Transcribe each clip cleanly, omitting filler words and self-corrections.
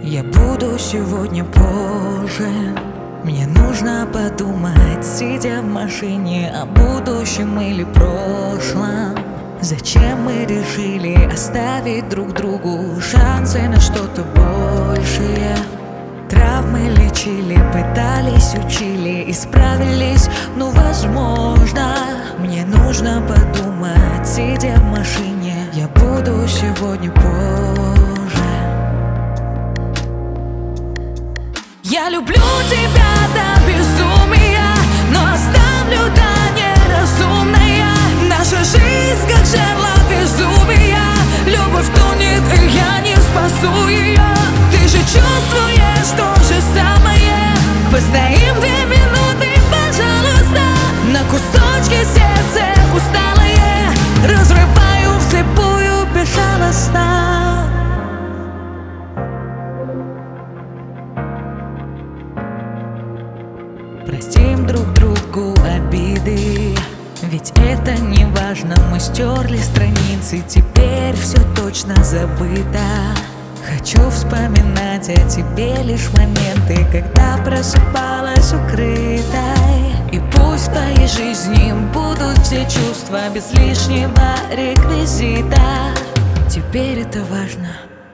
Я буду сегодня позже. Мне нужно подумать, сидя в машине, о будущем или прошлом. Зачем мы решили оставить друг другу шансы на что-то большее? Травмы лечили, пытались, учили, исправились, но возможно. Мне нужно подумать, сидя в машине, я буду сегодня позже. Я люблю тебя до безумия, но оставлю до неразумная. Наша жизнь как жерло Везувия. Любовь тонет, и я не спасу ее. Ты же чувствуешь то же самое. Постоим 2 минуты, пожалуйста. На кусочки сердце усталое разрываю вслепую безжалостно. Простим друг другу обиды, ведь это не важно. Мы стерли страницы, теперь все точно забыто. Хочу вспоминать о тебе лишь моменты, когда просыпалась укрытой. И пусть в твоей жизни будут все чувства без лишнего реквизита. Теперь это важно.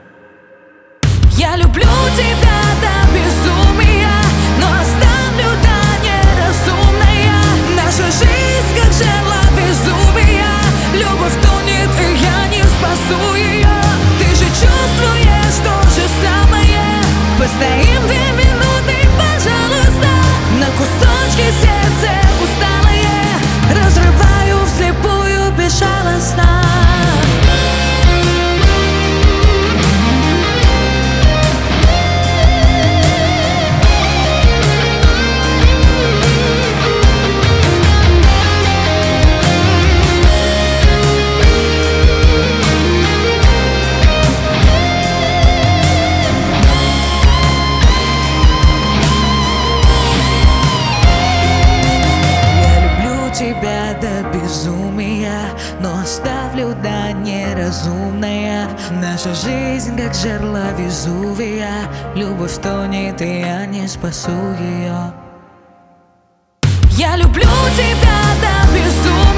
Я люблю тебя до безумия, но оставлю до неразумная. Наша жизнь как жерло Везувия. Любовь тонет, и я не спасу ее. Ты же чувствуешь то же самое. Постоим 2 минуты, пожалуйста. На кусочки сердце усталое разрываю вслепую безжалостно. Тебя до безумия, но оставлю до неразумная. Наша жизнь как жерло Везувия. Любовь тонет, и я не спасу ее. Я люблю тебя до безумия.